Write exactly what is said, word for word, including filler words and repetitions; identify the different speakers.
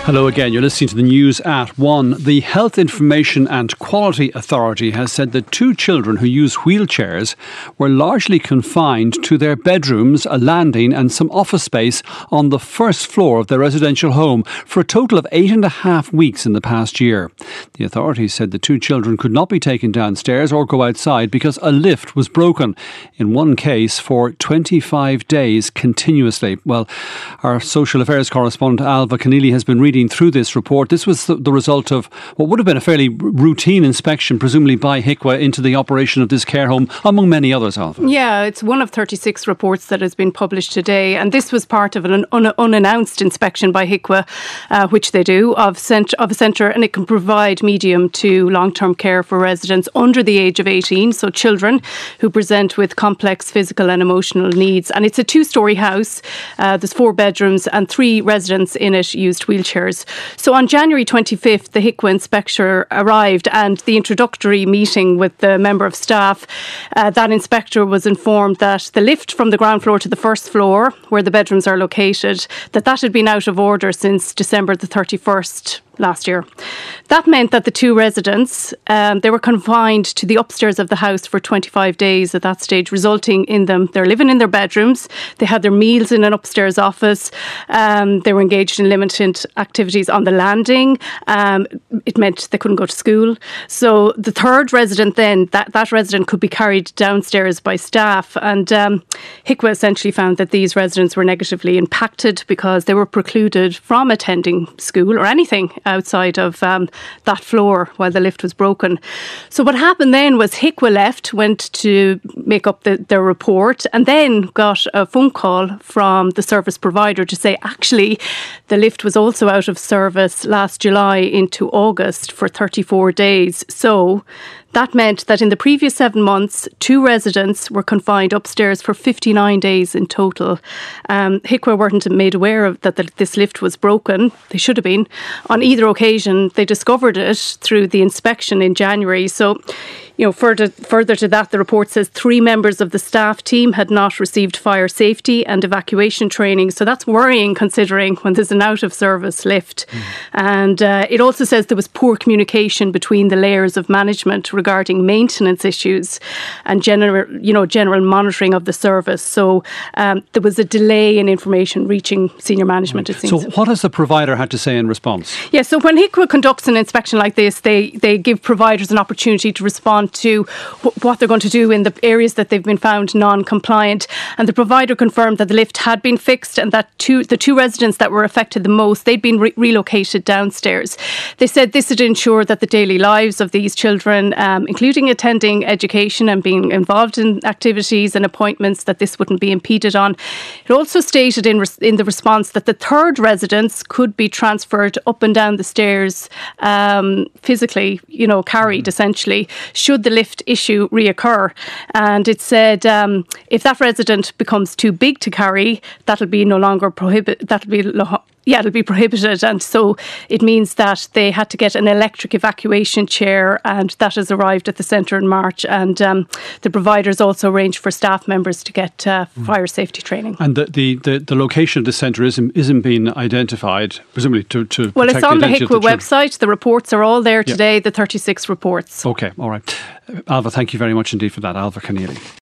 Speaker 1: Hello again. You're listening to the news at one. The Health Information and Quality Authority has said that two children who use wheelchairs were largely confined to their bedrooms, a landing and some office space on the first floor of their residential home for a total of eight and a half weeks in the past year. The authorities said the two children could not be taken downstairs or go outside because a lift was broken, in one case for twenty-five days continuously. Well, our social affairs correspondent Alva Keneally has been reading through this report. This was the, the result of what would have been a fairly routine inspection, presumably by H I C W A, into the operation of this care home, among many others, Alva.
Speaker 2: Yeah, it's one of thirty-six reports that has been published today, and this was part of an un- unannounced inspection by H I C W A, uh, which they do, of, cent- of a centre, and it can provide medium to long-term care for residents under the age of eighteen, so children who present with complex physical and emotional needs. And it's a two-storey house. Uh, there's four bedrooms and three residents in it used wheelchairs. So on January twenty-fifth, the H I C W A inspector arrived, and the introductory meeting with the member of staff, uh, that inspector was informed that the lift from the ground floor to the first floor, where the bedrooms are located, that that had been out of order since December the thirty-first last year. That meant that the two residents, um, they were confined to the upstairs of the house for twenty-five days at that stage, resulting in them, they're living in their bedrooms, they had their meals in an upstairs office, um, they were engaged in limited activities on the landing, um, it meant they couldn't go to school. So the third resident then, that, that resident could be carried downstairs by staff, and um, H I C W A essentially found that these residents were negatively impacted because they were precluded from attending school or anything outside of um, that floor while the lift was broken. So what happened then was H I C W A left, went to make up the, their report, and then got a phone call from the service provider to say actually the lift was also out of service last July into August for thirty-four days. So that meant that in the previous seven months, two residents were confined upstairs for fifty-nine days in total. Um, H I C W A weren't made aware of that the, this lift was broken. They should have been. On either occasion, they discovered it through the inspection in January. So, you know, further further to that, the report says three members of the staff team had not received fire safety and evacuation training. So that's worrying, considering when there's an out-of-service lift. Mm. And uh, it also says there was poor communication between the layers of management regarding maintenance issues and general, you know, general monitoring of the service. So um, there was a delay in information reaching senior management,
Speaker 1: right.
Speaker 2: It seems.
Speaker 1: So what has the provider had to say in response?
Speaker 2: Yeah, so when H I C W A conducts an inspection like this, they, they give providers an opportunity to respond to w- what they're going to do in the areas that they've been found non-compliant. And the provider confirmed that the lift had been fixed and that two, the two residents that were affected the most, they'd been re- relocated downstairs. They said this would ensure that the daily lives of these children, um, including attending education and being involved in activities and appointments, that this wouldn't be impeded on. It also stated in, res- in the response that the third residents could be transferred up and down the stairs um, physically, you know, carried mm-hmm. essentially, should the lift issue reoccur. And it said um, if that resident becomes too big to carry, that'll be no longer prohibit. That'll be lo- yeah, it'll be prohibited. And so it means that they had to get an electric evacuation chair, and that has arrived at the centre in March. And um, the providers also arranged for staff members to get uh, fire safety training.
Speaker 1: And the the, the, the location of the centre isn't isn't being identified, presumably to to
Speaker 2: well, it's on the H I C W A
Speaker 1: the
Speaker 2: website. The reports are all there today. Yeah. The thirty-six reports.
Speaker 1: Okay, all right. Alva, thank you very much indeed for that. Alva Keneally.